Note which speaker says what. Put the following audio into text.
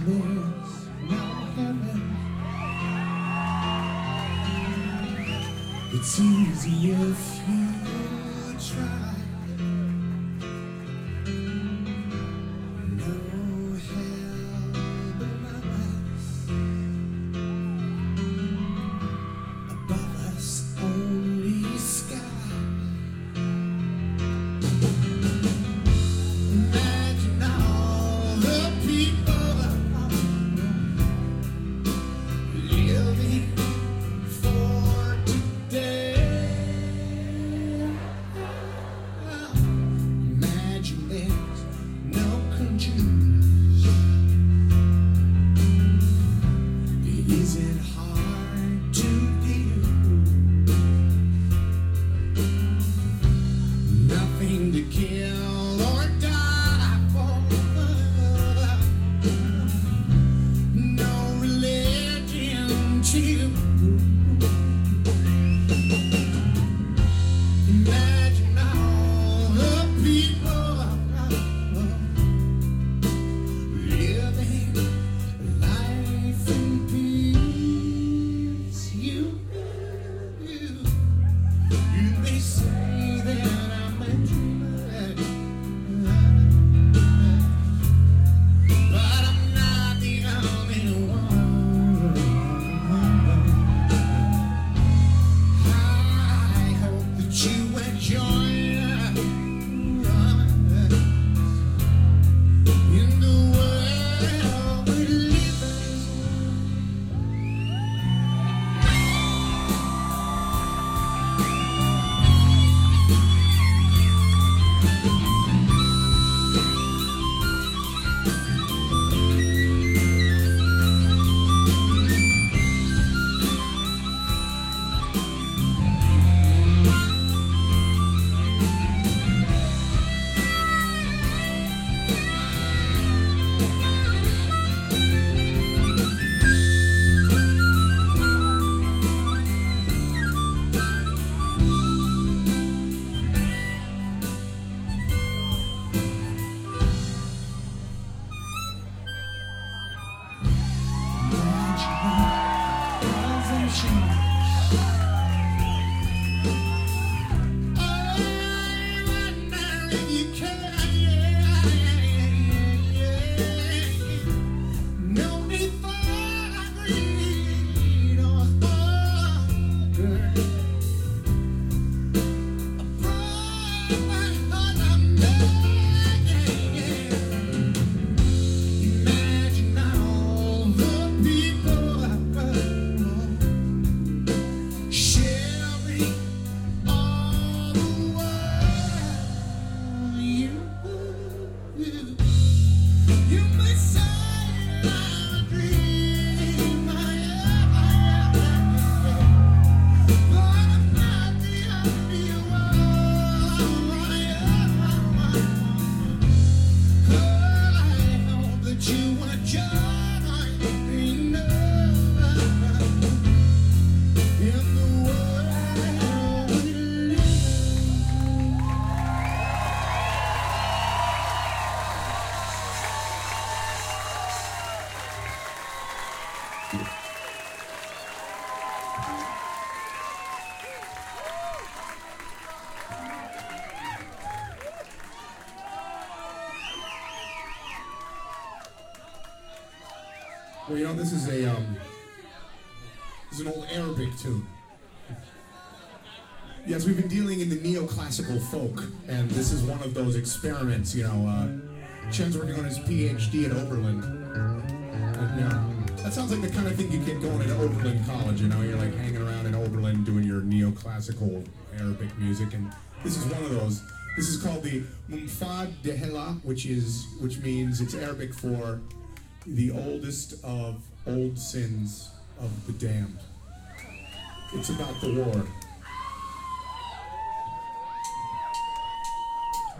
Speaker 1: there's no heaven. It's easy if you try. No hell below us. Above us only sky. Imagine all the people living for today. Imagine there's no countries. Is it hard to view? Nothing to kill or die for. No religion to. Imagine all the people living life in peace. You may say that I'm a dreamer, but I'm not the only one. I hope that you enjoy in the world we live in.
Speaker 2: Well, you know, this is an old Arabic tune. Yes, we've been dealing in the neoclassical folk, and this is one of those experiments. You know, Chen's working on his PhD at Oberlin. And, you know, that sounds like the kind of thing you get going at Oberlin College. You know, you're like hanging around in Oberlin doing your neoclassical Arabic music, and this is one of those. This is called the Mumfad Dehela, which means it's Arabic for the oldest of old sins of the damned. It's about the war.